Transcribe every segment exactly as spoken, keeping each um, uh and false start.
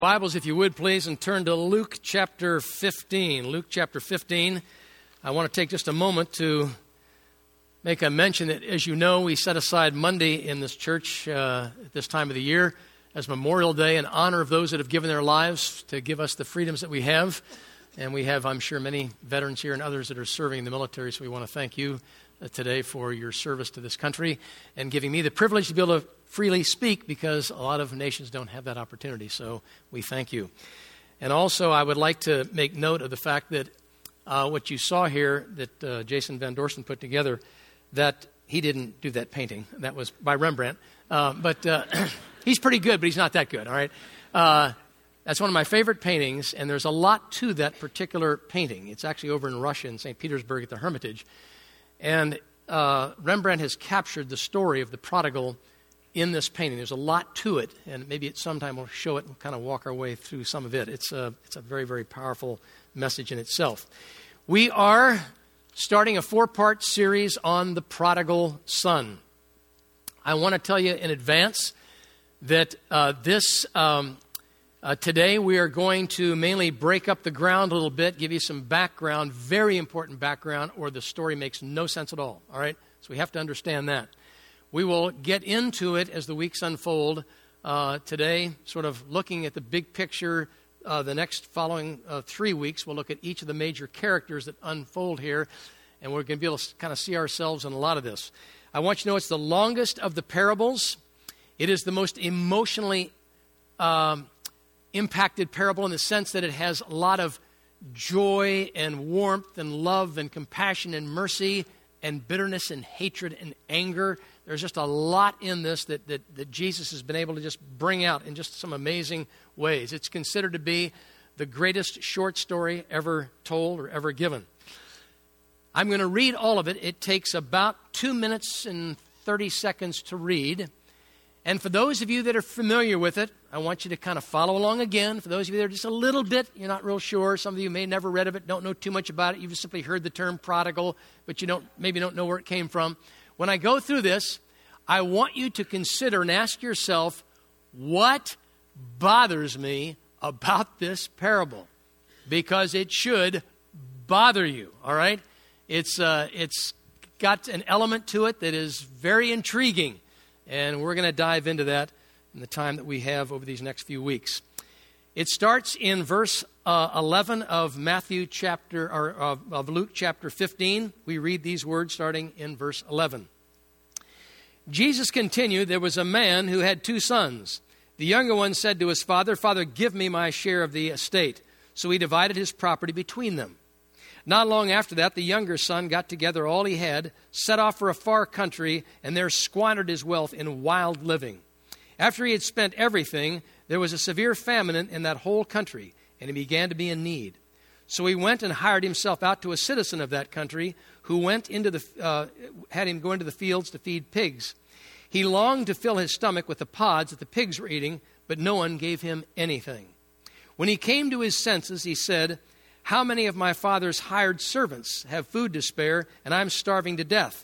Bibles, if you would, please, and turn to Luke chapter fifteen. Luke chapter fifteen. I want to take just a moment to make a mention that, as you know, we set aside Monday in this church uh, at this time of the year as Memorial Day in honor of those that have given their lives to give us the freedoms that we have. And we have, I'm sure, many veterans here and others that are serving in the military, so we want to thank you uh, today for your service to this country and giving me the privilege to be able to freely speak, because a lot of nations don't have that opportunity. So we thank you. And also, I would like to make note of the fact that uh, what you saw here that uh, Jason Van Dorsten put together, that he didn't do that painting. That was by Rembrandt. Uh, but uh, he's pretty good, but he's not that good, all right? Uh, that's one of my favorite paintings, and there's a lot to that particular painting. It's actually over in Russia in Saint Petersburg at the Hermitage. And uh, Rembrandt has captured the story of the prodigal in this painting. There's a lot to it, and maybe at some time we'll show it and kind of walk our way through some of it. It's a, it's a very, very powerful message in itself. We are starting a four-part series on the prodigal son. I want to tell you in advance that uh, this um, uh, today we are going to mainly break up the ground a little bit, give you some background, very important background, or the story makes no sense at all. All right? So we have to understand that. We will get into it as the weeks unfold. Uh, today, sort of looking at the big picture. Uh, the next following uh, three weeks, we'll look at each of the major characters that unfold here, and we're going to be able to kind of see ourselves in a lot of this. I want you to know it's the longest of the parables. It is the most emotionally um, impacted parable in the sense that it has a lot of joy and warmth and love and compassion and mercy and bitterness and hatred and anger. There's just a lot in this that, that, that Jesus has been able to just bring out in just some amazing ways. It's considered to be the greatest short story ever told or ever given. I'm going to read all of it. It takes about two minutes and thirty seconds to read. And for those of you that are familiar with it, I want you to kind of follow along again. For those of you that are just a little bit, you're not real sure. Some of you may have never read of it, don't know too much about it. You've just simply heard the term prodigal, but you don't maybe don't know where it came from. When I go through this, I want you to consider and ask yourself, what bothers me about this parable? Because it should bother you, all right? It's uh, it's got an element to it that is very intriguing, and we're going to dive into that in the time that we have over these next few weeks. It starts in verse uh, eleven of Matthew chapter, or of, of Luke chapter fifteen. We read these words starting in verse eleven. Jesus continued, "There was a man who had two sons. The younger one said to his father, 'Father, give me my share of the estate.' So he divided his property between them. Not long after that, the younger son got together all he had, set off for a far country, and there squandered his wealth in wild living. After he had spent everything, there was a severe famine in that whole country, and he began to be in need. So he went and hired himself out to a citizen of that country, who went into the uh, had him go into the fields to feed pigs. He longed to fill his stomach with the pods that the pigs were eating, but no one gave him anything. When he came to his senses, he said, 'How many of my father's hired servants have food to spare, and I'm starving to death?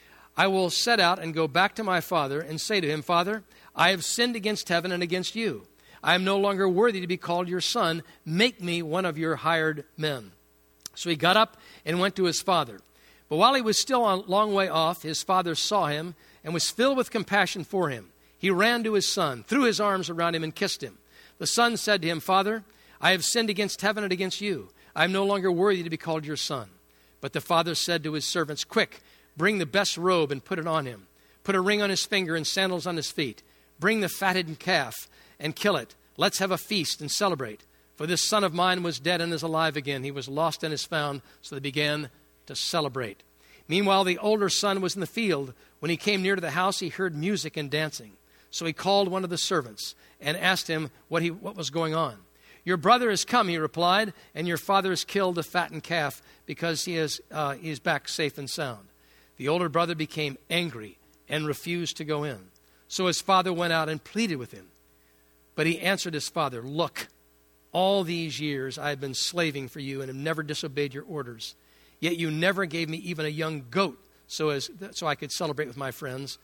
I will set out and go back to my father and say to him, Father, I have sinned against heaven and against you. I am no longer worthy to be called your son. Make me one of your hired men.' So he got up and went to his father. But while he was still a long way off, his father saw him and was filled with compassion for him. He ran to his son, threw his arms around him, and kissed him. The son said to him, 'Father, I have sinned against heaven and against you. I am no longer worthy to be called your son.' But the father said to his servants, 'Quick, bring the best robe and put it on him. Put a ring on his finger and sandals on his feet. Bring the fattened calf and kill it. Let's have a feast and celebrate. For this son of mine was dead and is alive again. He was lost and is found.' So they began to celebrate. Meanwhile, the older son was in the field. When he came near to the house, he heard music and dancing. So he called one of the servants and asked him what he what was going on. 'Your brother has come,' he replied, 'and your father has killed the fattened calf because he is uh, he is back safe and sound.' The older brother became angry and refused to go in. So his father went out and pleaded with him. But he answered his father, 'Look, all these years I have been slaving for you and have never disobeyed your orders. Yet you never gave me even a young goat so as so I could celebrate with my friends.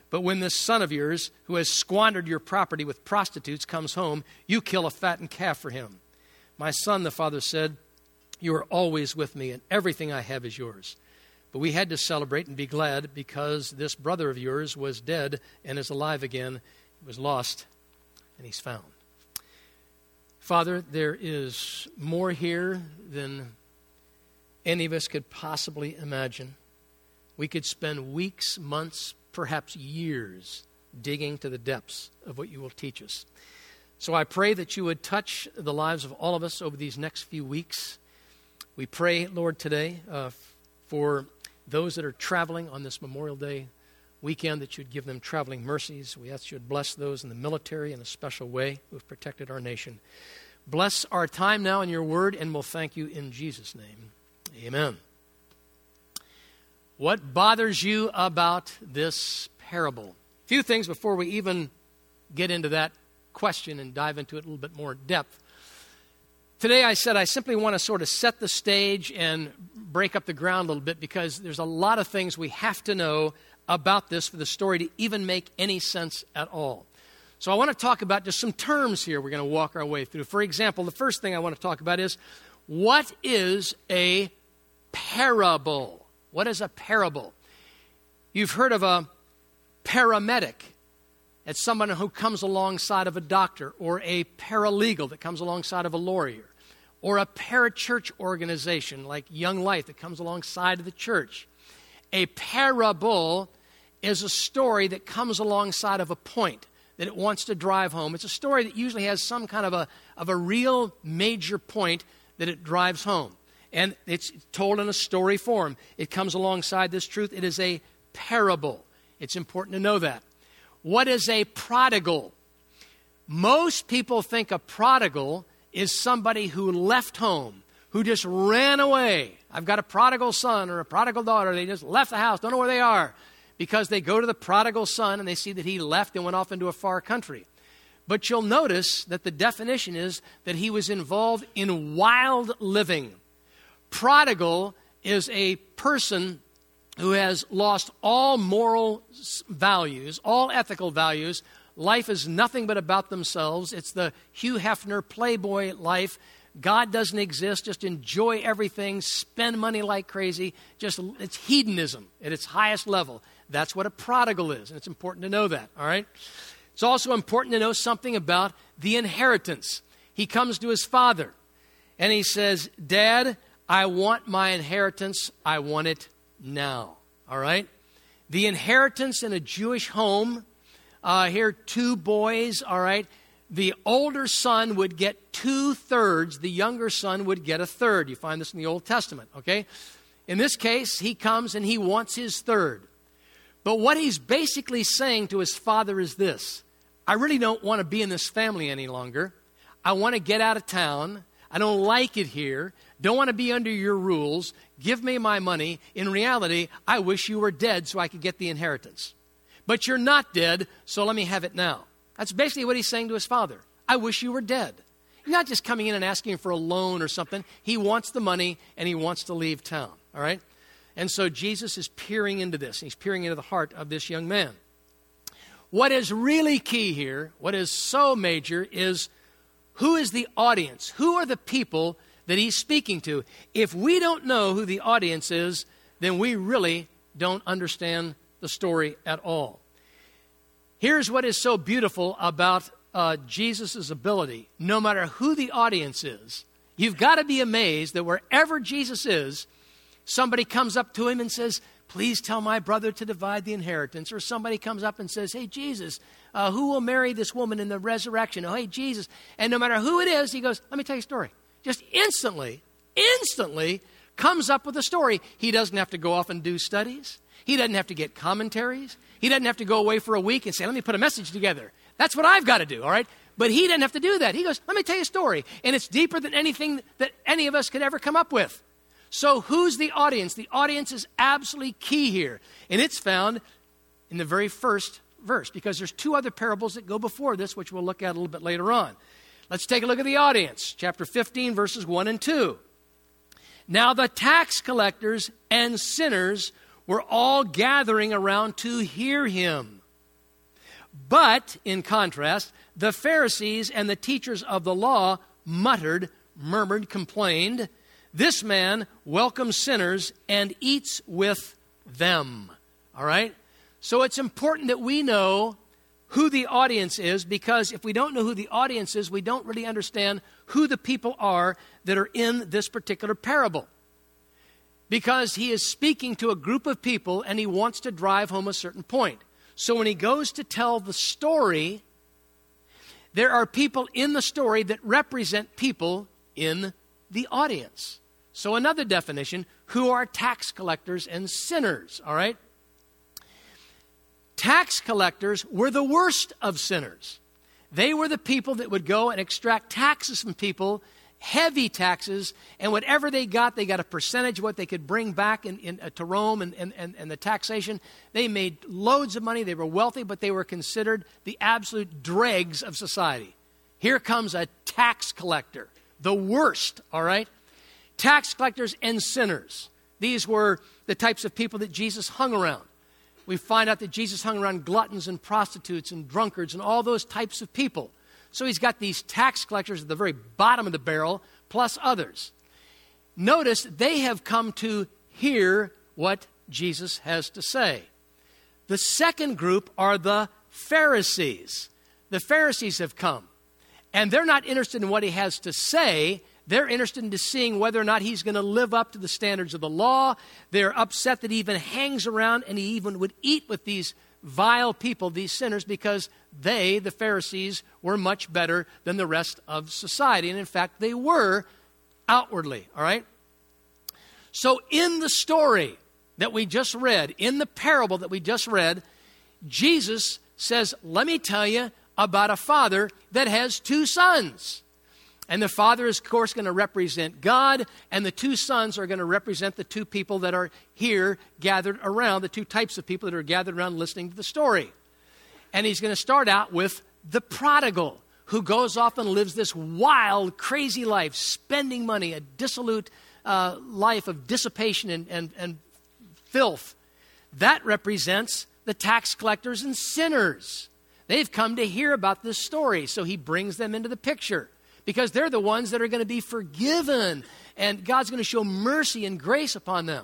But when this son of yours, who has squandered your property with prostitutes, comes home, you kill a fattened calf for him. My son, the father said, you are always with me, and everything I have is yours. But we had to celebrate and be glad because this brother of yours was dead and is alive again. He was lost, and he's found. Father, there is more here than any of us could possibly imagine. We could spend weeks, months, perhaps years digging to the depths of what you will teach us. So I pray that you would touch the lives of all of us over these next few weeks. We pray, Lord, today uh, for those that are traveling on this Memorial Day weekend, that you'd give them traveling mercies. We ask you would bless those in the military in a special way who have protected our nation. Bless our time now in your word, and we'll thank you in Jesus' name. Amen. What bothers you about this parable? A few things before we even get into that question and dive into it a little bit more depth. Today I said I simply want to sort of set the stage and break up the ground a little bit because there's a lot of things we have to know about this for the story to even make any sense at all. So I want to talk about just some terms here we're going to walk our way through. For example, the first thing I want to talk about is, what is a parable? What is a parable? You've heard of a paramedic. It's someone who comes alongside of a doctor, or a paralegal that comes alongside of a lawyer, or a parachurch organization like Young Life that comes alongside of the church. A parable is a story that comes alongside of a point that it wants to drive home. It's a story that usually has some kind of a, of a real major point that it drives home. And it's told in a story form. It comes alongside this truth. It is a parable. It's important to know that. What is a prodigal? Most people think a prodigal is somebody who left home, who just ran away. I've got a prodigal son or a prodigal daughter. They just left the house, don't know where they are, because they go to the prodigal son and they see that he left and went off into a far country. But you'll notice that the definition is that he was involved in wild living. Prodigal is a person who has lost all moral values, all ethical values. Life is nothing but about themselves. It's the Hugh Hefner Playboy life. God doesn't exist. Just enjoy everything. Spend money like crazy. Just it's hedonism at its highest level. That's what a prodigal is, and it's important to know that, all right? It's also important to know something about the inheritance. He comes to his father, and he says, Dad, I want my inheritance. I want it now, all right? The inheritance in a Jewish home, uh, here two boys, all right? The older son would get two-thirds. The younger son would get a third. You find this in the Old Testament, okay? In this case, he comes and he wants his third. But what he's basically saying to his father is this: I really don't want to be in this family any longer. I want to get out of town. I don't like it here. Don't want to be under your rules. Give me my money. In reality, I wish you were dead so I could get the inheritance. But you're not dead, so let me have it now. That's basically what he's saying to his father. I wish you were dead. He's not just coming in and asking for a loan or something. He wants the money, and he wants to leave town, all right? And so Jesus is peering into this. He's peering into the heart of this young man. What is really key here, what is so major, is who is the audience? Who are the people that he's speaking to? If we don't know who the audience is, then we really don't understand the story at all. Here's what is so beautiful about uh, Jesus' ability. No matter who the audience is, you've got to be amazed that wherever Jesus is, somebody comes up to him and says, please tell my brother to divide the inheritance. Or somebody comes up and says, hey, Jesus, uh, who will marry this woman in the resurrection? Oh, hey, Jesus. And no matter who it is, he goes, let me tell you a story. Just instantly, instantly comes up with a story. He doesn't have to go off and do studies. He doesn't have to get commentaries. He doesn't have to go away for a week and say, let me put a message together. That's what I've got to do, all right? But he doesn't have to do that. He goes, let me tell you a story. And it's deeper than anything that any of us could ever come up with. So who's the audience? The audience is absolutely key here. And it's found in the very first verse, because there's two other parables that go before this, which we'll look at a little bit later on. Let's take a look at the audience. Chapter fifteen, verses one and two. Now the tax collectors and sinners were all gathering around to hear him. But, in contrast, the Pharisees and the teachers of the law muttered, murmured, complained, "This man welcomes sinners and eats with them." All right? So it's important that we know who the audience is, because if we don't know who the audience is, we don't really understand who the people are that are in this particular parable. Because he is speaking to a group of people and he wants to drive home a certain point. So when he goes to tell the story, there are people in the story that represent people in the audience. So another definition, who are tax collectors and sinners, all right? Tax collectors were the worst of sinners. They were the people that would go and extract taxes from people, heavy taxes, and whatever they got, they got a percentage of what they could bring back in, in, uh, to Rome and, and, and, and the taxation. They made loads of money. They were wealthy, but they were considered the absolute dregs of society. Here comes a tax collector, the worst, all right? Tax collectors and sinners. These were the types of people that Jesus hung around. We find out that Jesus hung around gluttons and prostitutes and drunkards and all those types of people. So he's got these tax collectors at the very bottom of the barrel, plus others. Notice they have come to hear what Jesus has to say. The second group are the Pharisees. The Pharisees have come. And they're not interested in what he has to say. They're interested in seeing whether or not he's going to live up to the standards of the law. They're upset that he even hangs around and he even would eat with these vile people, these sinners, because they, the Pharisees, were much better than the rest of society. And in fact, they were outwardly, all right? So in the story that we just read, in the parable that we just read, Jesus says, let me tell you about a father that has two sons. And the father is, of course, going to represent God, and the two sons are going to represent the two people that are here gathered around, the two types of people that are gathered around listening to the story. And he's going to start out with the prodigal, who goes off and lives this wild, crazy life, spending money, a dissolute uh, life of dissipation and, and, and filth. That represents the tax collectors and sinners. They've come to hear about this story, so he brings them into the picture, because they're the ones that are going to be forgiven, and God's going to show mercy and grace upon them.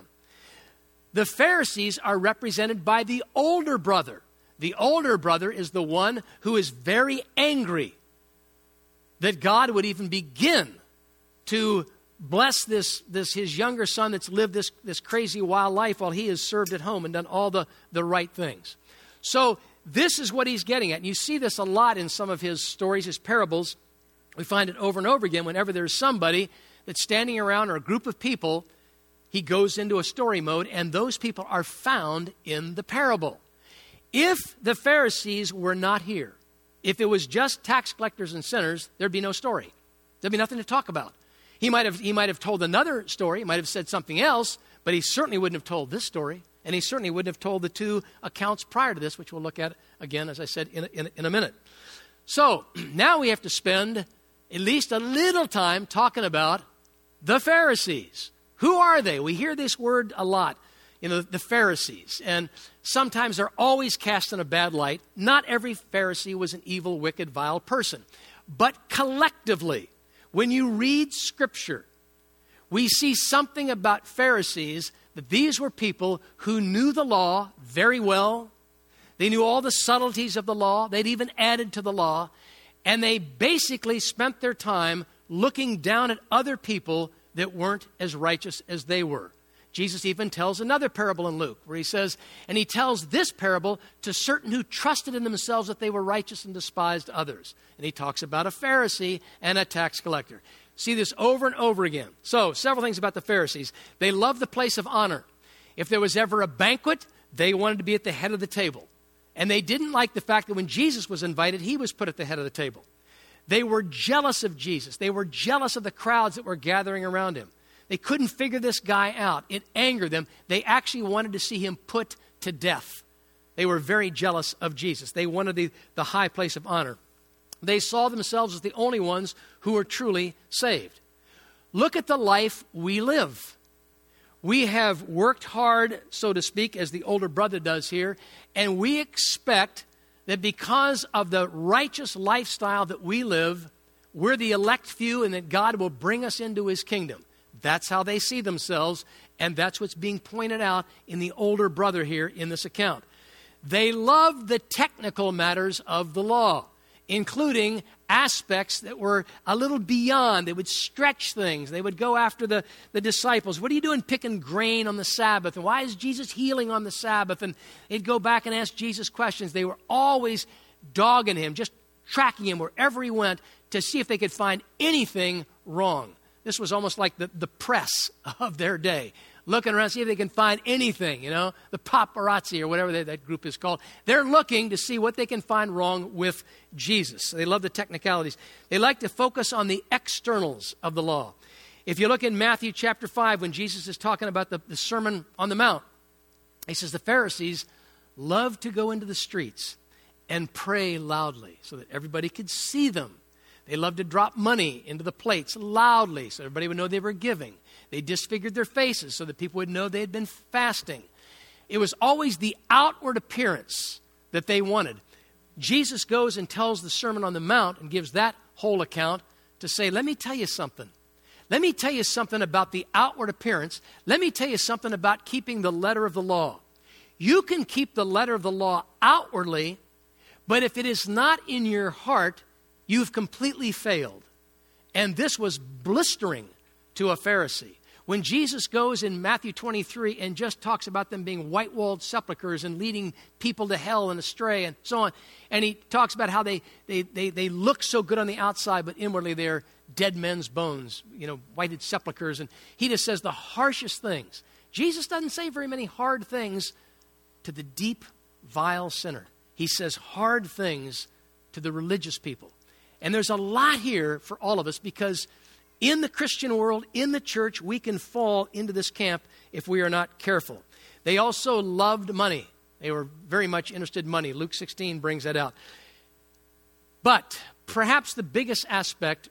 The Pharisees are represented by the older brother. The older brother is the one who is very angry that God would even begin to bless this, this his younger son that's lived this, this crazy wild life while he has served at home and done all the, the right things. So this is what he's getting at. And you see this a lot in some of his stories, his parables. We find it over and over again. Whenever there's somebody that's standing around or a group of people, he goes into a story mode, and those people are found in the parable. If the Pharisees were not here, if it was just tax collectors and sinners, there'd be no story. There'd be nothing to talk about. He might have, he might have told another story, he might have said something else, but he certainly wouldn't have told this story, and he certainly wouldn't have told the two accounts prior to this, which we'll look at again, as I said, in, in, in a minute. So now we have to spend at least a little time talking about the Pharisees. Who are they? We hear this word a lot, you know, the Pharisees. And sometimes they're always cast in a bad light. Not every Pharisee was an evil, wicked, vile person. But collectively, when you read Scripture, we see something about Pharisees, that these were people who knew the law very well. They knew all the subtleties of the law. They'd even added to the law. And they basically spent their time looking down at other people that weren't as righteous as they were. Jesus even tells another parable in Luke where he says, and he tells this parable to certain who trusted in themselves that they were righteous and despised others. And he talks about a Pharisee and a tax collector. See this over and over again. So, several things about the Pharisees. They loved the place of honor. If there was ever a banquet, they wanted to be at the head of the table. And they didn't like the fact that when Jesus was invited, he was put at the head of the table. They were jealous of Jesus. They were jealous of the crowds that were gathering around him. They couldn't figure this guy out. It angered them. They actually wanted to see him put to death. They were very jealous of Jesus. They wanted the, the high place of honor. They saw themselves as the only ones who were truly saved. Look at the life we live. We have worked hard, so to speak, as the older brother does here, and we expect that because of the righteous lifestyle that we live, we're the elect few and that God will bring us into his kingdom. That's how they see themselves, and that's what's being pointed out in the older brother here in this account. They loved the technical matters of the law, including aspects that were a little beyond. They would stretch things. They would go after the, the disciples. What are you doing picking grain on the Sabbath? And why is Jesus healing on the Sabbath? And they'd go back and ask Jesus questions. They were always dogging him, just tracking him wherever he went to see if they could find anything wrong. This was almost like the, the press of their day. Looking around, see if they can find anything, you know, the paparazzi or whatever they, that group is called. They're looking to see what they can find wrong with Jesus. They love the technicalities. They like to focus on the externals of the law. If you look in Matthew chapter five, when Jesus is talking about the, the Sermon on the Mount, he says the Pharisees love to go into the streets and pray loudly so that everybody could see them. They loved to drop money into the plates loudly so everybody would know they were giving. They disfigured their faces so that people would know they had been fasting. It was always the outward appearance that they wanted. Jesus goes and tells the Sermon on the Mount and gives that whole account to say, let me tell you something. Let me tell you something about the outward appearance. Let me tell you something about keeping the letter of the law. You can keep the letter of the law outwardly, but if it is not in your heart, you've completely failed. And this was blistering to a Pharisee. When Jesus goes in Matthew twenty-three and just talks about them being white-walled sepulchres and leading people to hell and astray and so on, and he talks about how they, they, they, they look so good on the outside, but inwardly they're dead men's bones, you know, whited sepulchres, and he just says the harshest things. Jesus doesn't say very many hard things to the deep, vile sinner. He says hard things to the religious people. And there's a lot here for all of us because in the Christian world, in the church, we can fall into this camp if we are not careful. They also loved money. They were very much interested in money. Luke sixteen brings that out. But perhaps the biggest aspect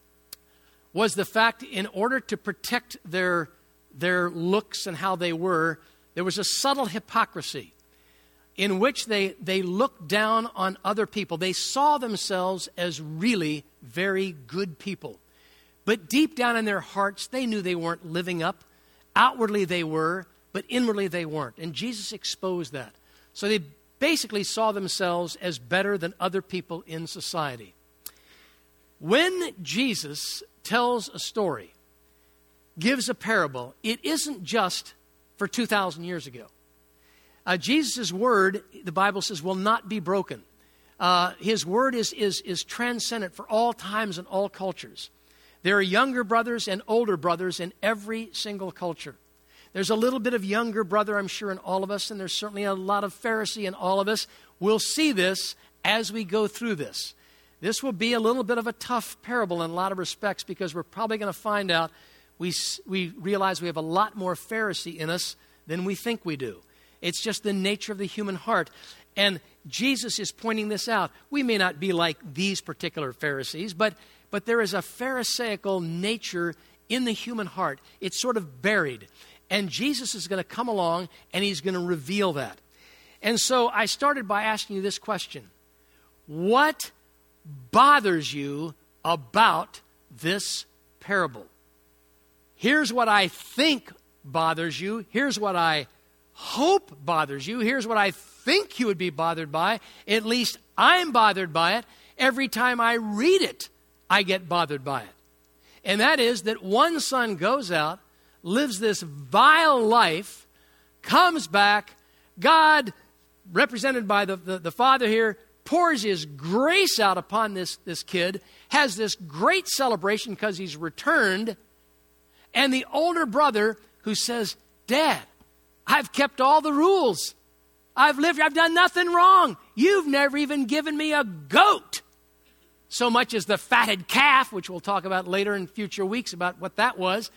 was the fact in order to protect their, their looks and how they were, there was a subtle hypocrisy in which they, they looked down on other people. They saw themselves as really very good people. But deep down in their hearts, they knew they weren't living up. Outwardly they were, but inwardly they weren't. And Jesus exposed that. So they basically saw themselves as better than other people in society. When Jesus tells a story, gives a parable, it isn't just for two thousand years ago. Uh, Jesus' word, the Bible says, will not be broken. Uh, his word is, is, is transcendent for all times and all cultures. There are younger brothers and older brothers in every single culture. There's a little bit of younger brother, I'm sure, in all of us, and there's certainly a lot of Pharisee in all of us. We'll see this as we go through this. This will be a little bit of a tough parable in a lot of respects because we're probably going to find out we, we realize we have a lot more Pharisee in us than we think we do. It's just the nature of the human heart. And Jesus is pointing this out. We may not be like these particular Pharisees, but But there is a Pharisaical nature in the human heart. It's sort of buried. And Jesus is going to come along and he's going to reveal that. And so I started by asking you this question. What bothers you about this parable? Here's what I think bothers you. Here's what I hope bothers you. Here's what I think you would be bothered by. At least I'm bothered by it. Every time I read it, I get bothered by it. And that is that one son goes out, lives this vile life, comes back, God, represented by the, the, the father here, pours his grace out upon this, this kid, has this great celebration because he's returned, and the older brother who says, Dad, I've kept all the rules. I've lived, I've done nothing wrong. You've never even given me a goat. So much as the fatted calf, which we'll talk about later in future weeks about what that was.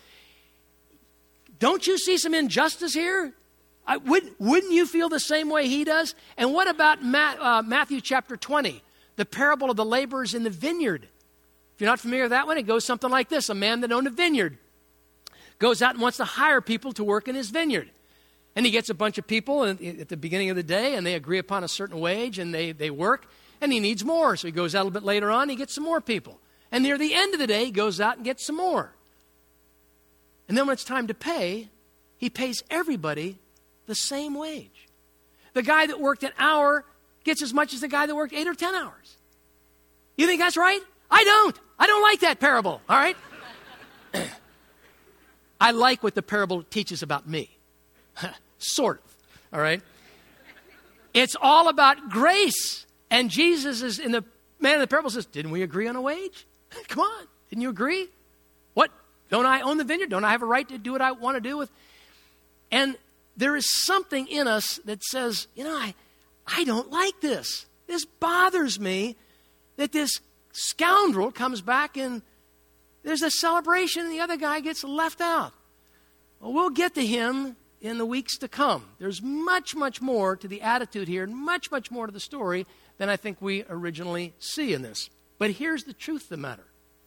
Don't you see some injustice here? I, would, wouldn't you feel the same way he does? And what about Ma- uh, Matthew chapter twenty, the parable of the laborers in the vineyard? If you're not familiar with that one, it goes something like this. A man that owned a vineyard goes out and wants to hire people to work in his vineyard. And he gets a bunch of people at the beginning of the day, and they agree upon a certain wage, and they, they work, and he needs more. So he goes out a little bit later on, and he gets some more people. And near the end of the day, he goes out and gets some more. And then when it's time to pay, he pays everybody the same wage. The guy that worked an hour gets as much as the guy that worked eight or ten hours. You think that's right? I don't. I don't like that parable, all right? I like what the parable teaches about me. Sort of, all right? It's all about grace. And Jesus is, in the man of the parable says, didn't we agree on a wage? Come on, didn't you agree? What? Don't I own the vineyard? Don't I have a right to do what I want to do with? And there is something in us that says, you know, I, I don't like this. This bothers me that this scoundrel comes back and there's a celebration and the other guy gets left out. Well, we'll get to him in the weeks to come. There's much, much more to the attitude here and much, much more to the story than I think we originally see in this. But here's the truth of the matter.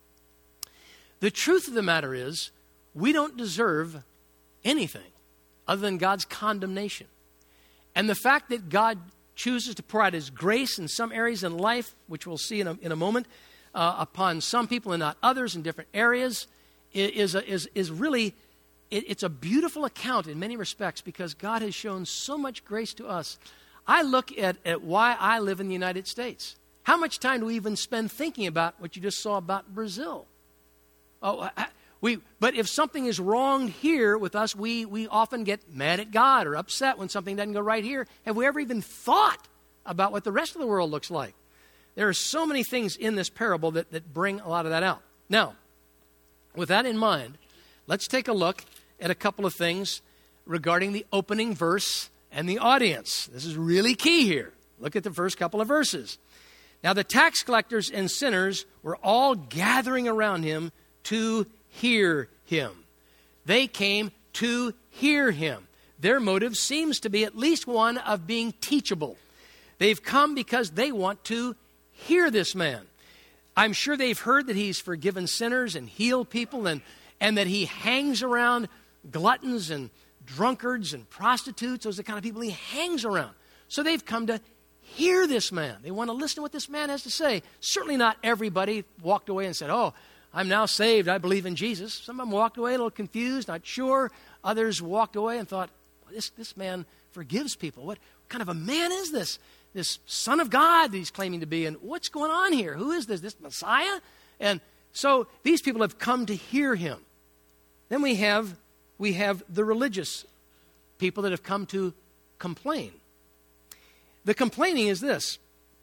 The truth of the matter is we don't deserve anything other than God's condemnation. And the fact that God chooses to pour out his grace in some areas in life, which we'll see in a, in a moment, uh, upon some people and not others in different areas, is, a, is, is really, it, it's a beautiful account in many respects because God has shown so much grace to us. I look at, at why I live in the United States. How much time do we even spend thinking about what you just saw about Brazil? Oh, I, we. But if something is wrong here with us, we, we often get mad at God or upset when something doesn't go right here. Have we ever even thought about what the rest of the world looks like? There are so many things in this parable that, that bring a lot of that out. Now, with that in mind, let's take a look at a couple of things regarding the opening verse and the audience. This is really key here. Look at the first couple of verses. Now, the tax collectors and sinners were all gathering around him to hear him. They came to hear him. Their motive seems to be at least one of being teachable. They've come because they want to hear this man. I'm sure they've heard that he's forgiven sinners and healed people and, and that he hangs around gluttons and drunkards and prostitutes. Those are the kind of people he hangs around. So they've come to hear this man. They want to listen to what this man has to say. Certainly not everybody walked away and said, oh, I'm now saved. I believe in Jesus. Some of them walked away a little confused, not sure. Others walked away and thought, well, this, this man forgives people. What kind of a man is this? This Son of God that he's claiming to be. And what's going on here? Who is this? This Messiah? And so these people have come to hear him. Then we have, we have the religious people that have come to complain. The complaining is this.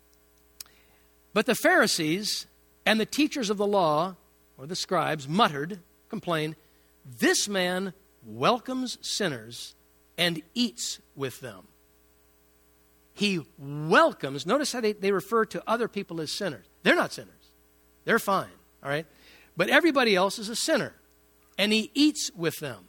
But the Pharisees and the teachers of the law, or the scribes, muttered, complained, this man welcomes sinners and eats with them. He welcomes, notice how they, they refer to other people as sinners. They're not sinners. They're fine, all right? But everybody else is a sinner, and he eats with them.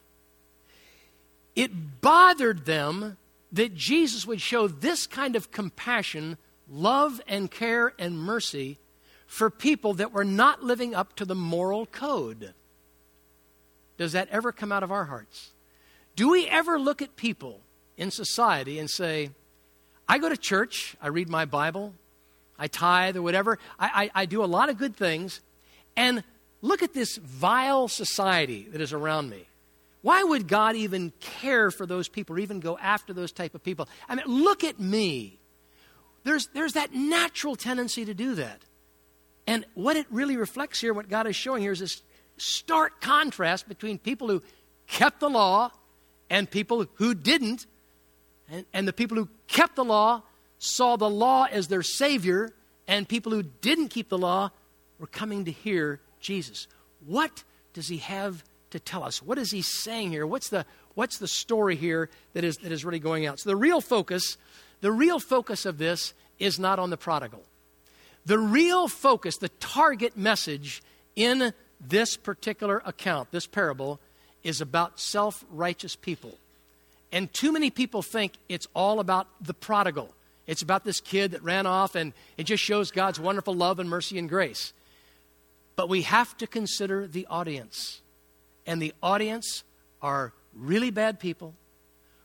It bothered them that Jesus would show this kind of compassion, love and care and mercy for people that were not living up to the moral code. Does that ever come out of our hearts? Do we ever look at people in society and say, I go to church, I read my Bible, I tithe or whatever, I, I, I do a lot of good things, and look at this vile society that is around me. Why would God even care for those people or even go after those type of people? I mean, look at me. There's, there's that natural tendency to do that. And what it really reflects here, what God is showing here, is this stark contrast between people who kept the law and people who didn't. And, and the people who kept the law saw the law as their savior, and people who didn't keep the law were coming to hear Jesus. What does he have to tell us? What is he saying here? What's the, what's the story here that is, that is really going out? So the real focus, the real focus of this is not on the prodigal. The real focus, the target message in this particular account, this parable, is about self-righteous people. And too many people think it's all about the prodigal. It's about this kid that ran off, and it just shows God's wonderful love and mercy and grace. But we have to consider the audience. And the audience are really bad people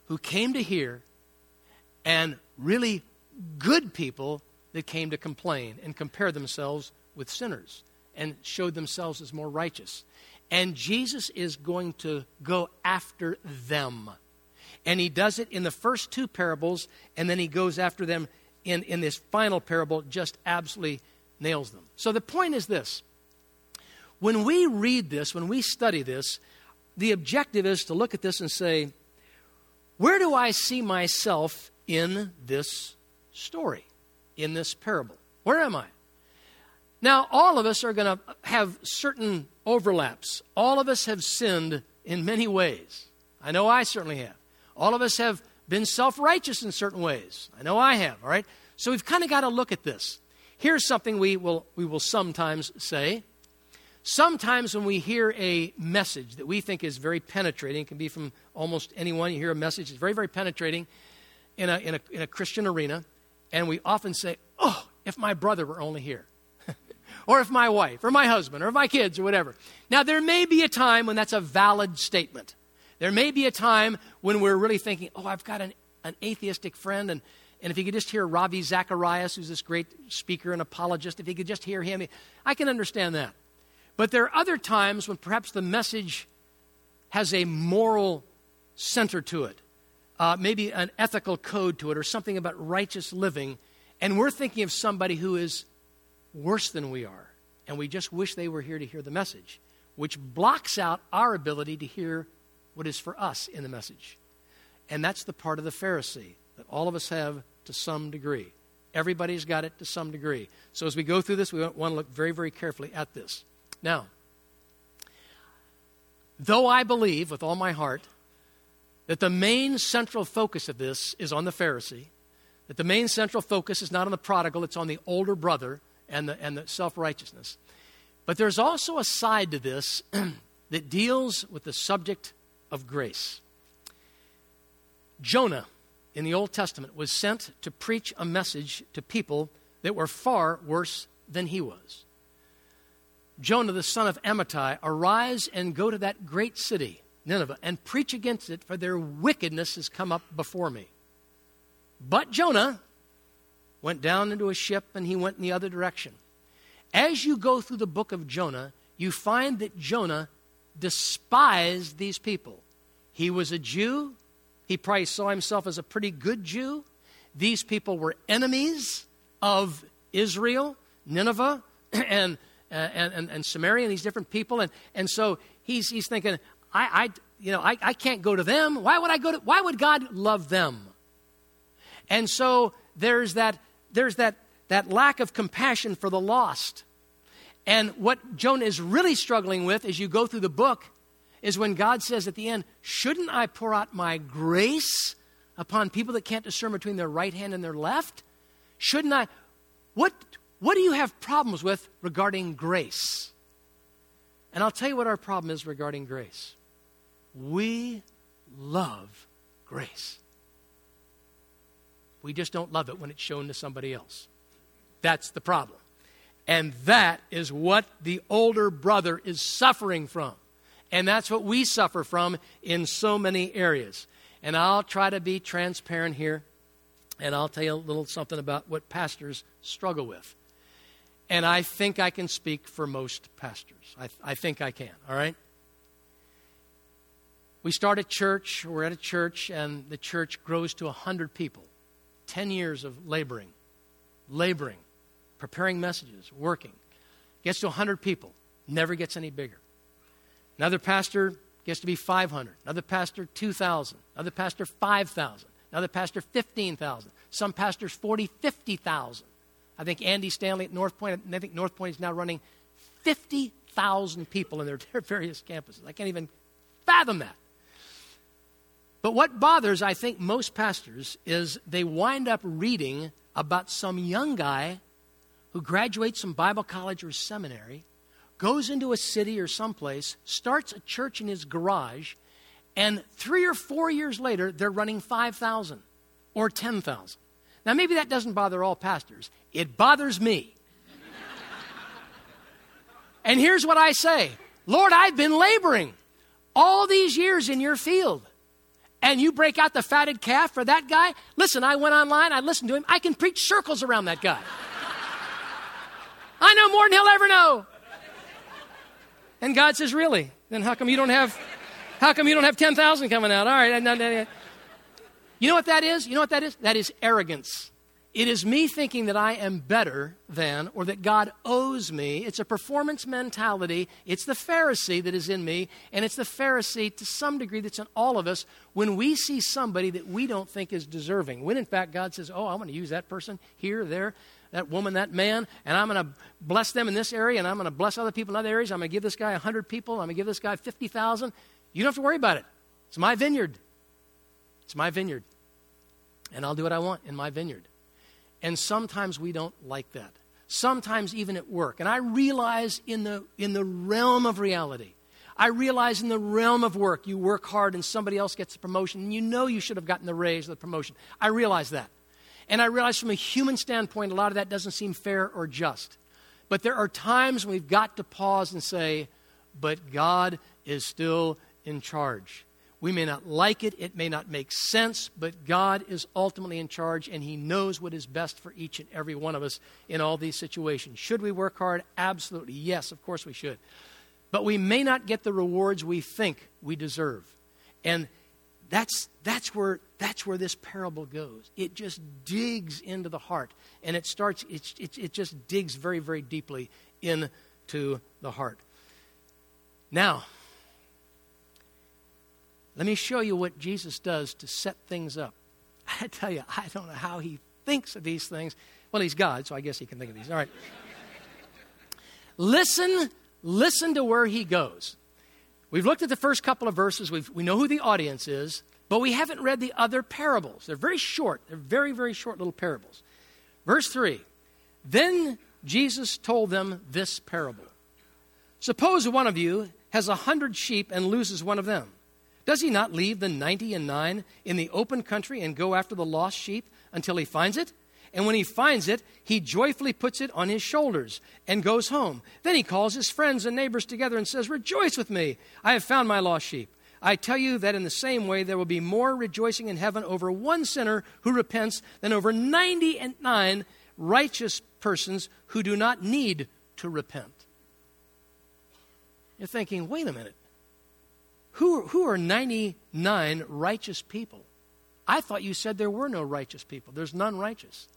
who came to hear and really good people that came to complain and compare themselves with sinners and showed themselves as more righteous. And Jesus is going to go after them. And he does it in the first two parables, and then he goes after them in, in this final parable, just absolutely nails them. So the point is this. When we read this, when we study this, the objective is to look at this and say, where do I see myself in this story, in this parable? Where am I? Now, all of us are going to have certain overlaps. All of us have sinned in many ways. I know I certainly have. All of us have been self-righteous in certain ways. I know I have, all right? So we've kind of got to look at this. Here's something we will we will sometimes say. Sometimes when we hear a message that we think is very penetrating, it can be from almost anyone. You hear a message that's very, very penetrating in a, in a, in a Christian arena, and we often say, oh, if my brother were only here. Or if my wife, or my husband, or my kids, or whatever. Now, there may be a time when that's a valid statement. There may be a time when we're really thinking, oh, I've got an, an atheistic friend, and, and if you could just hear Ravi Zacharias, who's this great speaker and apologist, if you could just hear him, I can understand that. But there are other times when perhaps the message has a moral center to it, uh, maybe an ethical code to it, or something about righteous living, and we're thinking of somebody who is worse than we are, and we just wish they were here to hear the message, which blocks out our ability to hear what is for us in the message. And that's the part of the Pharisee that all of us have to some degree. Everybody's got it to some degree. So as we go through this, we want to look very, very carefully at this. Now, though I believe with all my heart that the main central focus of this is on the Pharisee, that the main central focus is not on the prodigal, it's on the older brother and the, and the self-righteousness. But there's also a side to this that deals with the subject of grace. Jonah in the Old Testament was sent to preach a message to people that were far worse than he was. Jonah, the son of Amittai, arise and go to that great city, Nineveh, and preach against it, for their wickedness has come up before me. But Jonah went down into a ship, and he went in the other direction. As you go through the book of Jonah, you find that Jonah despised these people. He was a Jew. He probably saw himself as a pretty good Jew. These people were enemies of Israel, Nineveh, and and, and, and Samaria, and these different people. And, and so he's he's thinking, I, I you know, I, I can't go to them. Why would I go to, why would God love them? And so there's that there's that that lack of compassion for the lost. And what Jonah is really struggling with as you go through the book is when God says at the end, shouldn't I pour out my grace upon people that can't discern between their right hand and their left? Shouldn't I? What, what do you have problems with regarding grace? And I'll tell you what our problem is regarding grace. We love grace. We just don't love it when it's shown to somebody else. That's the problem. And that is what the older brother is suffering from. And that's what we suffer from in so many areas. And I'll try to be transparent here. And I'll tell you a little something about what pastors struggle with. And I think I can speak for most pastors. I, I think I can, all right? We start a church, we're at a church, and the church grows to one hundred people. Ten years of laboring, laboring, preparing messages, working. Gets to one hundred people, never gets any bigger. Another pastor gets to be five hundred. Another pastor, two thousand. Another pastor, five thousand. Another pastor, fifteen thousand. Some pastors, forty, fifty thousand. I think Andy Stanley at North Point, I think North Point is now running fifty thousand people in their various campuses. I can't even fathom that. But what bothers, I think, most pastors is they wind up reading about some young guy who graduates from Bible college or seminary, goes into a city or someplace, starts a church in his garage, and three or four years later, they're running five thousand or ten thousand. Now, maybe that doesn't bother all pastors. It bothers me. And here's what I say. Lord, I've been laboring all these years in your field. and you break out the fatted calf for that guy, listen, I went online, I listened to him, I can preach circles around that guy. I know more than he'll ever know. And God says, really? Then how come you don't have, how come you don't have ten thousand coming out? All right. You know what that is? You know what that is? That is arrogance. It is me thinking that I am better than, or that God owes me. It's a performance mentality. It's the Pharisee that is in me, and it's the Pharisee to some degree that's in all of us when we see somebody that we don't think is deserving. When in fact God says, oh, I'm going to use that person here, there, that woman, that man, and I'm going to bless them in this area, and I'm going to bless other people in other areas. I'm going to give this guy one hundred people. I'm going to give this guy fifty thousand. You don't have to worry about it. It's my vineyard. It's my vineyard. And I'll do what I want in my vineyard. And sometimes we don't like that. Sometimes even at work. And I realize in the in the realm of reality, I realize in the realm of work, you work hard and somebody else gets the promotion, and you know you should have gotten the raise or the promotion. I realize that. And I realize from a human standpoint, a lot of that doesn't seem fair or just. But there are times when we've got to pause and say, but God is still in charge. We may not like it, it may not make sense, but God is ultimately in charge, and He knows what is best for each and every one of us in all these situations. Should we work hard? Absolutely. Yes, of course we should. But we may not get the rewards we think we deserve. And that's that's where that's where this parable goes. It just digs into the heart, and it starts it it, it just digs very, very deeply into the heart. Now, let me show you what Jesus does to set things up. I tell you, I don't know how He thinks of these things. Well, He's God, so I guess He can think of these. All right. Listen, listen to where He goes. We've looked at the first couple of verses. We've, we know who the audience is, but we haven't read the other parables. They're very short. They're very, very short little parables. Verse three, then Jesus told them this parable. Suppose one of you has a hundred sheep and loses one of them. Does he not leave the ninety and nine in the open country and go after the lost sheep until he finds it? And when he finds it, he joyfully puts it on his shoulders and goes home. Then he calls his friends and neighbors together and says, rejoice with me, I have found my lost sheep. I tell you that in the same way there will be more rejoicing in heaven over one sinner who repents than over ninety and nine righteous persons who do not need to repent. You're thinking, wait a minute. Who, who are ninety-nine righteous people? I thought you said there were no righteous people. There's none righteous.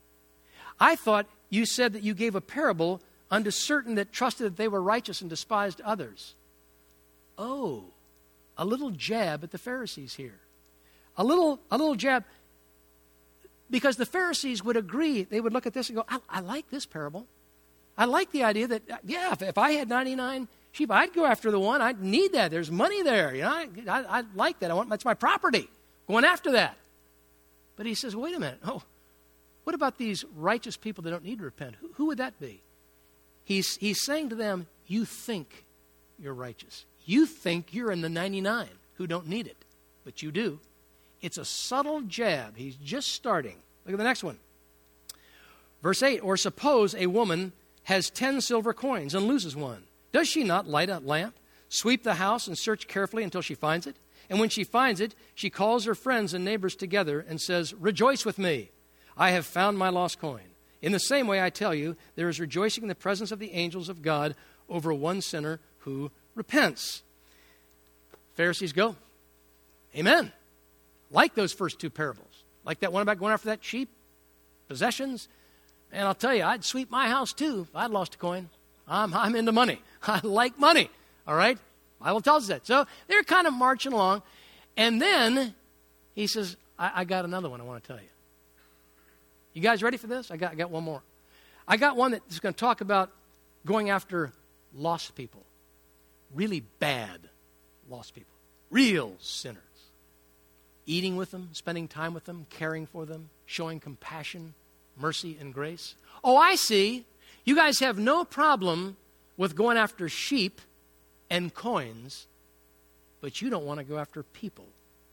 I thought you said that you gave a parable unto certain that trusted that they were righteous and despised others. Oh, a little jab at the Pharisees here. A little, a little jab, because the Pharisees would agree. They would look at this and go, I, I like this parable. I like the idea that, yeah, if, if I had ninety-nine sheep, I'd go after the one. I'd need that. There's money there. You know, I, I, I like that. I want that's my property. Going after that. But he says, wait a minute. Oh, what about these righteous people that don't need to repent? Who, who would that be? He's he's saying to them, you think you're righteous. You think you're in the ninety-nine who don't need it, but you do. It's a subtle jab. He's just starting. Look at the next one. Verse eight, or suppose a woman has ten silver coins and loses one. Does she not light a lamp, sweep the house, and search carefully until she finds it? And when she finds it, she calls her friends and neighbors together and says, rejoice with me, I have found my lost coin. In the same way, I tell you, there is rejoicing in the presence of the angels of God over one sinner who repents. Pharisees go, amen. Like those first two parables. Like that one about going after that sheep, possessions. And I'll tell you, I'd sweep my house too if I'd lost a coin. I'm, I'm into money. I like money. All right? Bible tells us that. So they're kind of marching along. And then he says, I, I got another one I want to tell you. You guys ready for this? I got, I got one more. I got one that's going to talk about going after lost people. Really bad lost people. Real sinners. Eating with them, spending time with them, caring for them, showing compassion, mercy, and grace. Oh, I see. You guys have no problem with going after sheep and coins, but you don't want to go after people.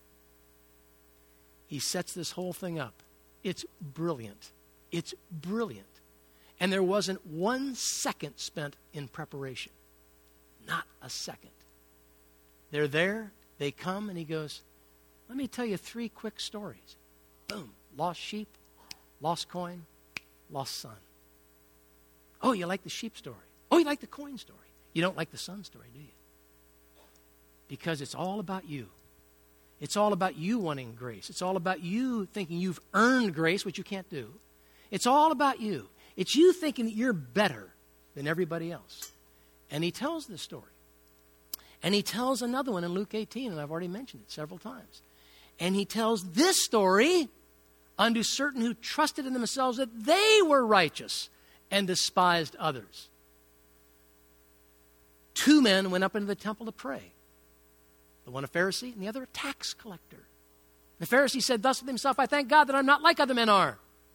He sets this whole thing up. It's brilliant. It's brilliant. And there wasn't one second spent in preparation. Not a second. They're there. They come, and he goes, Let me tell you three quick stories. Boom. Lost sheep, lost coin, lost son. Oh, you like the sheep story. Oh, you like the coin story. You don't like the son story, do you? Because it's all about you. It's all about you wanting grace. It's all about you thinking you've earned grace, which you can't do. It's all about you. It's you thinking that you're better than everybody else. And he tells this story. And he tells another one in Luke eighteen, and I've already mentioned it several times. And he tells this story unto certain who trusted in themselves that they were righteous and despised others. Two men went up into the temple to pray. The one a Pharisee and the other a tax collector. The Pharisee said thus with himself, I thank God that I'm not like other men are.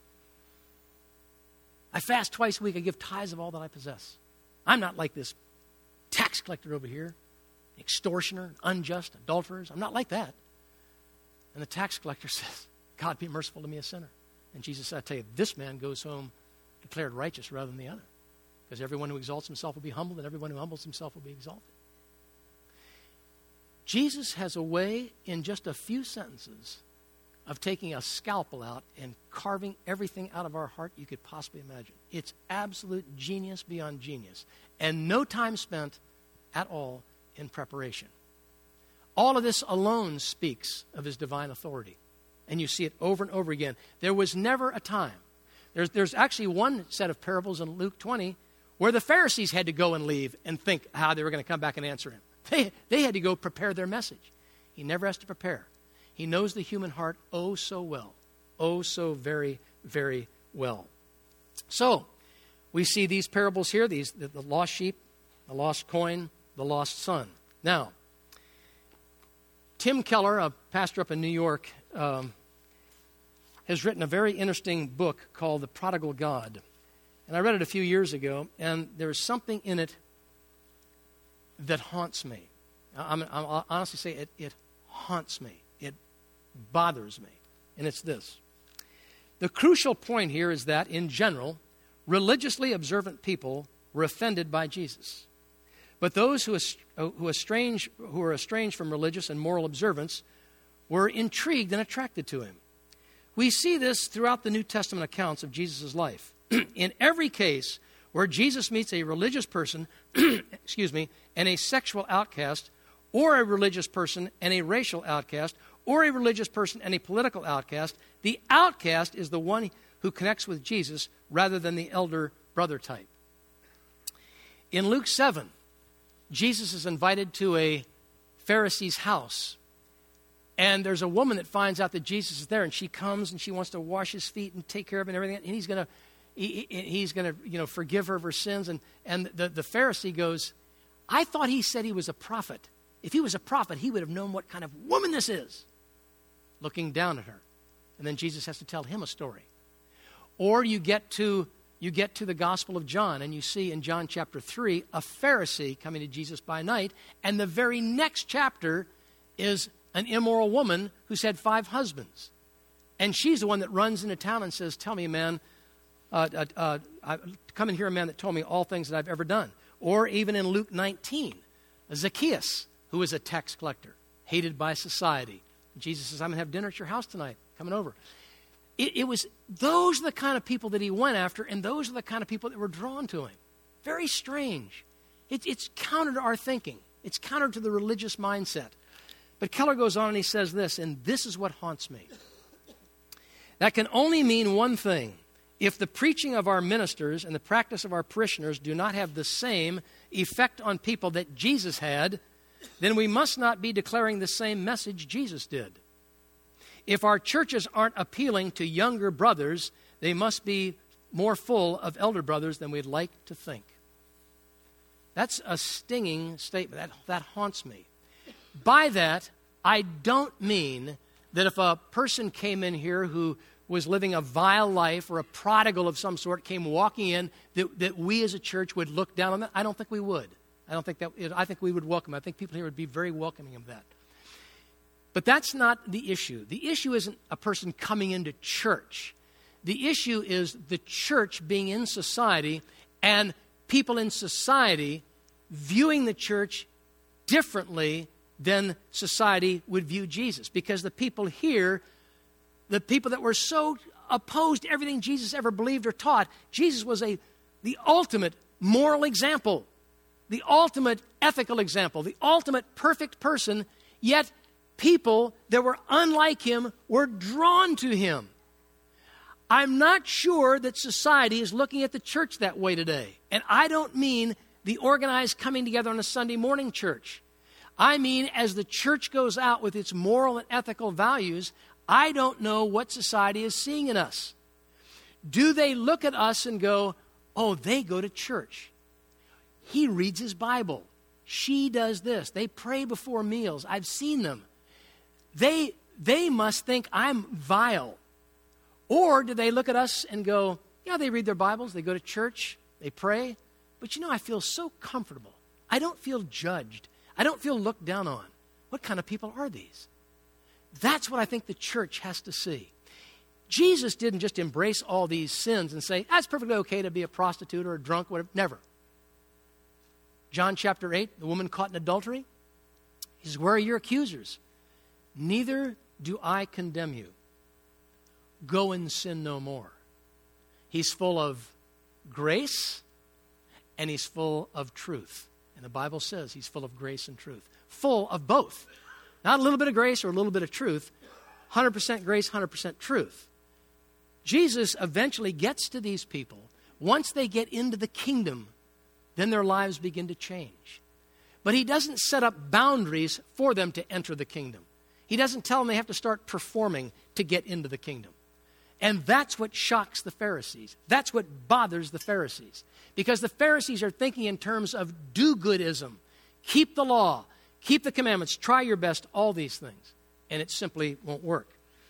I fast twice a week. I give tithes of all that I possess. I'm not like this tax collector over here, extortioner, unjust, adulterers. I'm not like that. And the tax collector says, God, be merciful to me, a sinner. And Jesus said, I tell you, this man goes home declared righteous rather than the other. Because everyone who exalts himself will be humbled, and everyone who humbles himself will be exalted. Jesus has a way in just a few sentences of taking a scalpel out and carving everything out of our heart you could possibly imagine. It's absolute genius beyond genius. And no time spent at all in preparation. All of this alone speaks of his divine authority. And you see it over and over again. There was never a time. There's, there's actually one set of parables in Luke twenty where the Pharisees had to go and leave and think how they were going to come back and answer him. They, they had to go prepare their message. He never has to prepare. He knows the human heart oh so well. Oh so very, very well. So, we see these parables here, these the, the lost sheep, the lost coin, the lost son. Now, Tim Keller, a pastor up in New York, um, has written a very interesting book called The Prodigal God. And I read it a few years ago, and there's something in it that haunts me. I'm, I'm, I'll honestly say it, it haunts me. It bothers me. And it's this. The crucial point here is that, in general, religiously observant people were offended by Jesus. But those who, who, estrange, who are estranged from religious and moral observance were intrigued and attracted to him. We see this throughout the New Testament accounts of Jesus' life. In every case where Jesus meets a religious person, excuse me, and a sexual outcast, or a religious person and a racial outcast, or a religious person and a political outcast, the outcast is the one who connects with Jesus rather than the elder brother type. In Luke seven, Jesus is invited to a Pharisee's house. And there's a woman that finds out that Jesus is there, and she comes and she wants to wash his feet and take care of him and everything. And he's going to he, he's going to you know forgive her of her sins. And and the, the Pharisee goes, I thought he said he was a prophet. If he was a prophet, he would have known what kind of woman this is. Looking down at her. And then Jesus has to tell him a story. Or you get to you get to the Gospel of John, and you see in John chapter three a Pharisee coming to Jesus by night, and the very next chapter is an immoral woman who's had five husbands. And she's the one that runs into town and says, tell me, man, uh, uh, uh, I, come and hear a man that told me all things that I've ever done. Or even in Luke nineteen, Zacchaeus, who is a tax collector, hated by society. Jesus says, I'm going to have dinner at your house tonight, coming over. It, it was, those are the kind of people that he went after, and those are the kind of people that were drawn to him. Very strange. It, it's counter to our thinking. It's counter to the religious mindset. But Keller goes on and he says this, and this is what haunts me. That can only mean one thing. If the preaching of our ministers and the practice of our parishioners do not have the same effect on people that Jesus had, then we must not be declaring the same message Jesus did. If our churches aren't appealing to younger brothers, they must be more full of elder brothers than we'd like to think. That's a stinging statement. That, that haunts me. By that, I don't mean that if a person came in here who was living a vile life or a prodigal of some sort came walking in, that, that we as a church would look down on that. I don't think we would. I don't think that, I think we would welcome. I think people here would be very welcoming of that. But that's not the issue. The issue isn't a person coming into church. The issue is the church being in society and people in society viewing the church differently then society would view Jesus. Because the people here, the people that were so opposed to everything Jesus ever believed or taught, Jesus was a the ultimate moral example, the ultimate ethical example, the ultimate perfect person, yet people that were unlike him were drawn to him. I'm not sure that society is looking at the church that way today. And I don't mean the organized coming together on a Sunday morning church. I mean, as the church goes out with its moral and ethical values, I don't know what society is seeing in us. Do they look at us and go, oh, they go to church. He reads his Bible. She does this. They pray before meals. I've seen them. They, they must think I'm vile. Or do they look at us and go, yeah, they read their Bibles, they go to church, they pray, but you know, I feel so comfortable. I don't feel judged. I don't feel looked down on. What kind of people are these? That's what I think the church has to see. Jesus didn't just embrace all these sins and say, that's perfectly okay to be a prostitute or a drunk, whatever. Never. John chapter eight, the woman caught in adultery. He says, where are your accusers? Neither do I condemn you. Go and sin no more. He's full of grace and he's full of truth. And the Bible says he's full of grace and truth. Full of both. Not a little bit of grace or a little bit of truth. one hundred percent grace, one hundred percent truth. Jesus eventually gets to these people. Once they get into the kingdom, then their lives begin to change. But he doesn't set up boundaries for them to enter the kingdom. He doesn't tell them they have to start performing to get into the kingdom. And that's what shocks the Pharisees. That's what bothers the Pharisees. Because the Pharisees are thinking in terms of do-goodism. Keep the law. Keep the commandments. Try your best. All these things. And it simply won't work.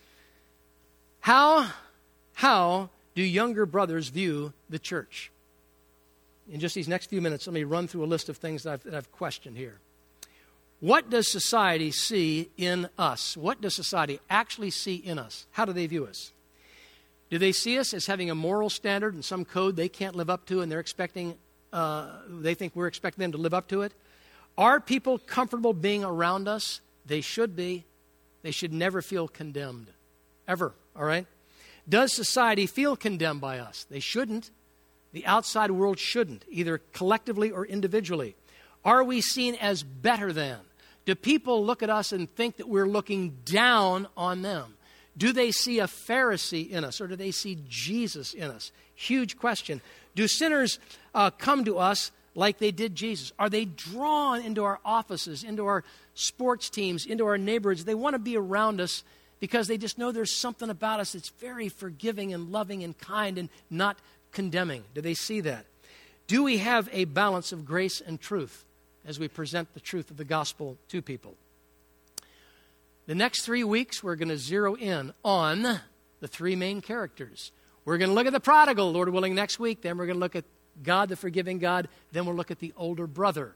How, how do younger brothers view the church? In just these next few minutes, let me run through a list of things that I've, that I've questioned here. What does society see in us? What does society actually see in us? How do they view us? Do they see us as having a moral standard and some code they can't live up to and they're expecting, uh, they think we're expecting them to live up to it? Are people comfortable being around us? They should be. They should never feel condemned. Ever, all right? Does society feel condemned by us? They shouldn't. The outside world shouldn't, either collectively or individually. Are we seen as better than? Do people look at us and think that we're looking down on them? Do they see a Pharisee in us, or do they see Jesus in us? Huge question. Do sinners uh, come to us like they did Jesus? Are they drawn into our offices, into our sports teams, into our neighborhoods? They want to be around us because they just know there's something about us that's very forgiving and loving and kind and not condemning. Do they see that? Do we have a balance of grace and truth as we present the truth of the gospel to people? The next three weeks, we're going to zero in on the three main characters. We're going to look at the prodigal, Lord willing, next week. Then we're going to look at God, the forgiving God. Then we'll look at the older brother.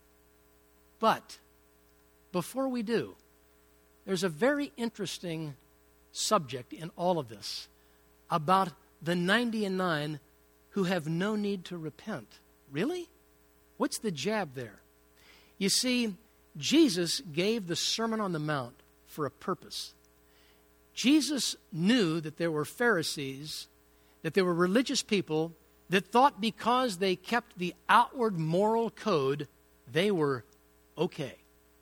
But before we do, there's a very interesting subject in all of this about the ninety and nine who have no need to repent. Really? What's the jab there? You see, Jesus gave the Sermon on the Mount for a purpose. Jesus knew that there were Pharisees, that there were religious people that thought because they kept the outward moral code, they were okay.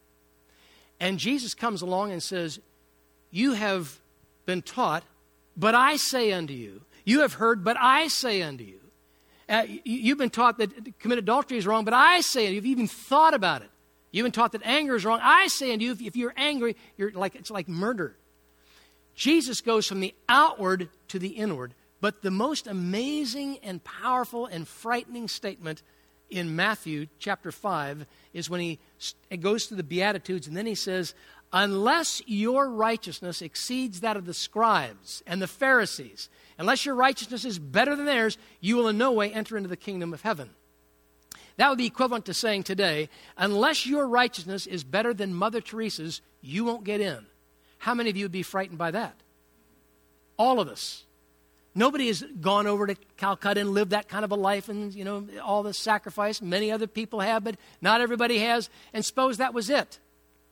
And Jesus comes along and says, you have been taught, but I say unto you. You have heard, but I say unto you. Uh, you've been taught that to commit adultery is wrong, but I say unto you, you've even thought about it. You've been taught that anger is wrong. I say unto you, if, if you're angry, you're like it's like murder. Jesus goes from the outward to the inward. But the most amazing and powerful and frightening statement in Matthew chapter five is when he it goes through the Beatitudes, and then he says, unless your righteousness exceeds that of the scribes and the Pharisees, unless your righteousness is better than theirs, you will in no way enter into the kingdom of heaven. That would be equivalent to saying today, unless your righteousness is better than Mother Teresa's, you won't get in. How many of you would be frightened by that? All of us. Nobody has gone over to Calcutta and lived that kind of a life and, you know, all the sacrifice. Many other people have, but not everybody has. And suppose that was it.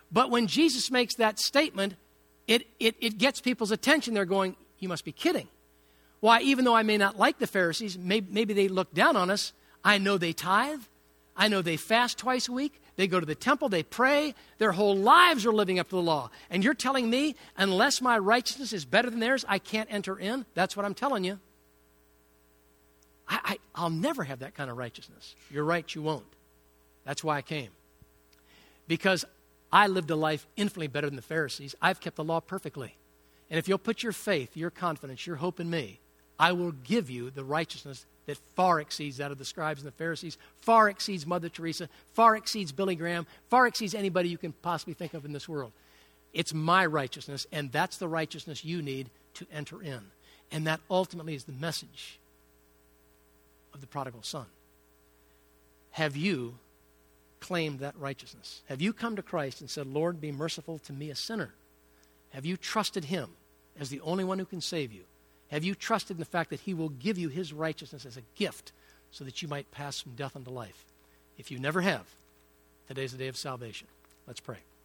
But when Jesus makes that statement, it, it, it gets people's attention. They're going, you must be kidding. Why, even though I may not like the Pharisees, maybe, maybe they look down on us, I know they tithe. I know they fast twice a week. They go to the temple. They pray. Their whole lives are living up to the law. And you're telling me, unless my righteousness is better than theirs, I can't enter in? That's what I'm telling you. I, I, I'll never have that kind of righteousness. You're right, you won't. That's why I came. Because I lived a life infinitely better than the Pharisees. I've kept the law perfectly. And if you'll put your faith, your confidence, your hope in me, I will give you the righteousness that far exceeds that of the scribes and the Pharisees, far exceeds Mother Teresa, far exceeds Billy Graham, far exceeds anybody you can possibly think of in this world. It's my righteousness, and that's the righteousness you need to enter in. And that ultimately is the message of the prodigal son. Have you claimed that righteousness? Have you come to Christ and said, Lord, be merciful to me, a sinner? Have you trusted him as the only one who can save you? Have you trusted in the fact that he will give you his righteousness as a gift so that you might pass from death unto life? If you never have, today's the day of salvation. Let's pray.